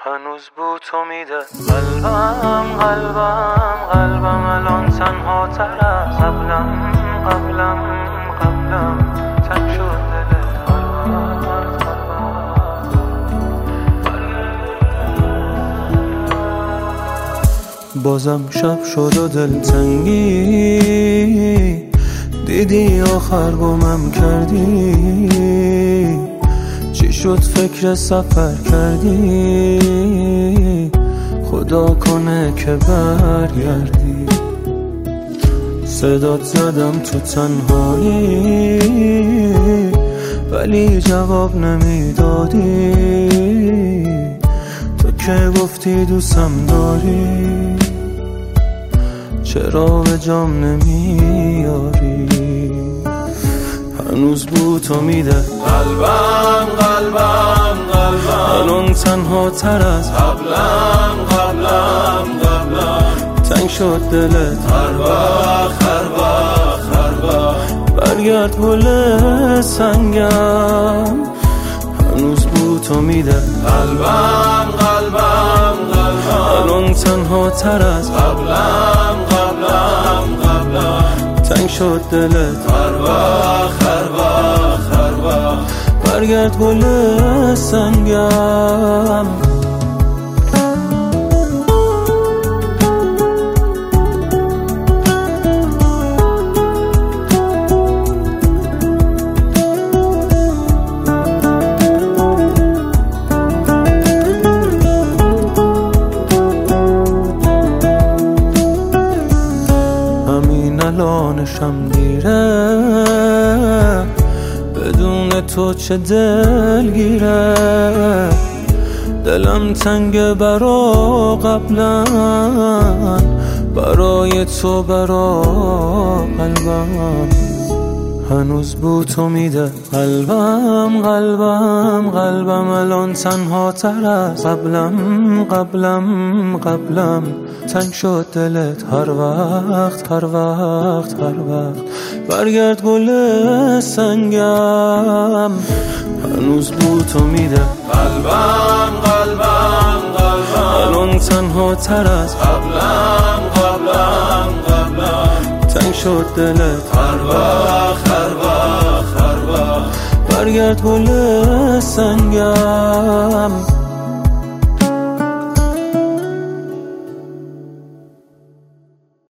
هنوز بو تو میده قلبم الان تنها تر از قبلم تنگ شد دلت هر وقت بازم شب شد و دلتنگی دیدی آخر گمم کردی چی شد فکر سفر کردی خدا کنه که برگردی صدات زدم تو تنهایی ولی جواب نمیدادی تو که گفتی دوستم داری چرا به جام نمیاری هنوز بو تو میده قلبم الان تنها تر از قبلم تنگ شد دلت هر وقت برگرد گل سنگم هنوز بو تو میده قلبم الان تنها تر از قبلم تنگ شد دلت هر وقت برگرد گل سنگم الانشم دیره بدون تو چه دلگیره دلم تنگ برا قبلا برای تو برا قلبم هنوز بو تو میده قلبم الان تنها تر از قبلم تنگ شد دلت هر وقت برگرد گل سنگم هنوز بو تو میده قلبم الان تنها تر از قبلم تنگ شد دلت هر وقت برگرد گل سنگم